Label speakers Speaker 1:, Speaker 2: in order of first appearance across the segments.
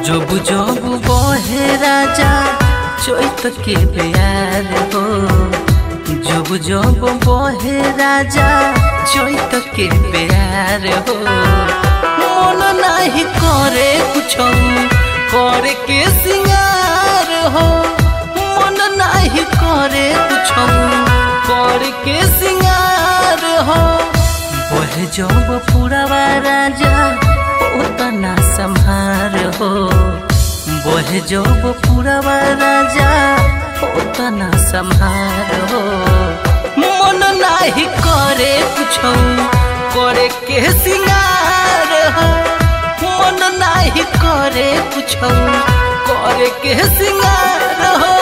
Speaker 1: जब जब बहे राजा चैत के प्यार हो, जब जब बहे राजा चैत के प्यार हो। मन नहीं करे कुछ करे के सिंगार हो, मन नहीं करे कुछ करे के सिंगार हो। बहे जब पुरवा राजा उतना संहार हो, बहे जब पुरवा राजा उतना संहार हो। मन नहीं करे कुछ करे के सिंगार हो, मन नहीं करे कुछ करे के सिंगार हो।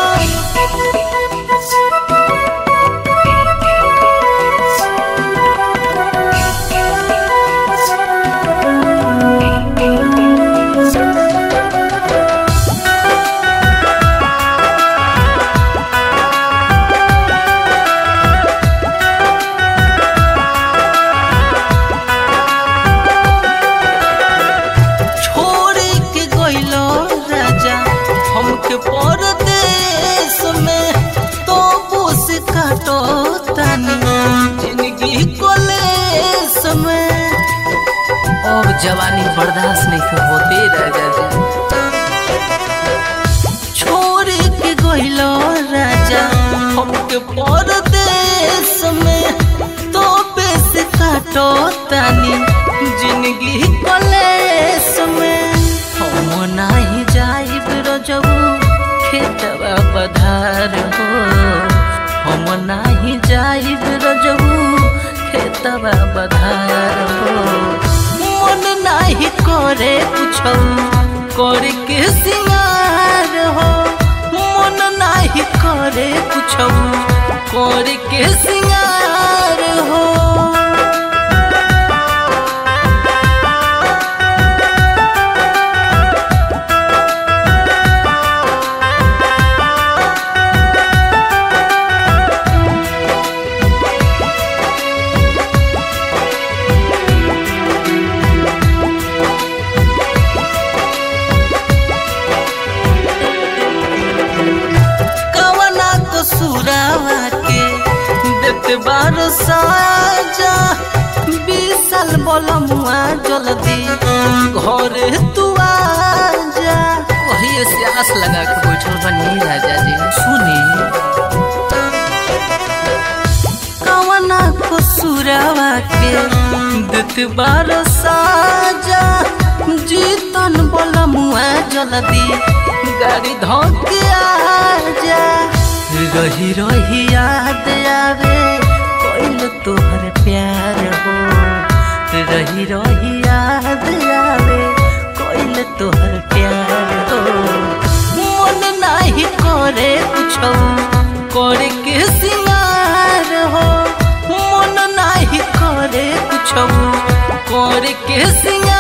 Speaker 1: परदेश में तो बुस काटो तानी जिंदगी कलेस में। अब जवानी बर्दाश्त नहीं होते राजा जी, छोड़ के गइलो राजा हमके परदेश में तो बेस काटो तानी जिंदगी कलेस में। हम नहीं जाइब रजबू खेतवा पधार हो, हम नहीं जाइब रजबू खेतवा पधार हो। मन नहीं करे कुछ करे के सिंगार हो, मन नहीं करे कुछ करे के सिंगार हो। सुरावा के देते बार साजा 20 साल बोलमुआ जल्दी घर तू आजा। वही से आस लगा के बैठल बनी राजा जी। सुनी कवना को सुरावा के देते बार साजा जीतन बोलमुआ जल्दी गाड़ी धोके आजा। रही रही याद आवे कोइल तोहर प्यार हो, रही रही याद आवे कोइल तोहर प्यार हो। मन नहीं करे कुछ करे के सिंगार हो, मन नहीं करे कुछ करे के सिंगार